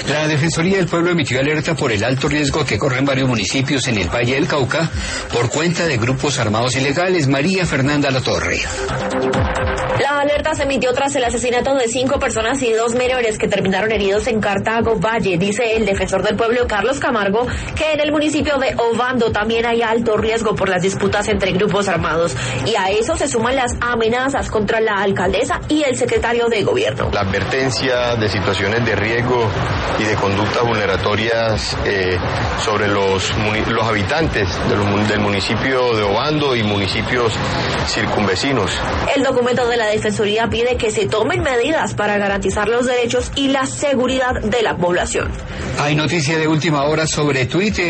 La Defensoría del Pueblo emitió alerta por el alto riesgo que corren varios municipios en el Valle del Cauca por cuenta de grupos armados ilegales. María Fernanda Latorre. La alerta se emitió tras el asesinato de 5 personas y 2 menores que terminaron heridos en Cartago Valle. Dice el defensor del pueblo, Carlos Camargo, que en el municipio de Obando también hay alto riesgo por las disputas entre grupos armados. Y a eso se suman las amenazas contra la alcaldesa y el secretario de gobierno. La advertencia de situaciones de riesgo y de conductas vulneratorias sobre los habitantes del municipio de Obando y municipios circunvecinos. El documento de la Defensoría pide que se tomen medidas para garantizar los derechos y la seguridad de la población. Hay noticia de última hora sobre Twitter.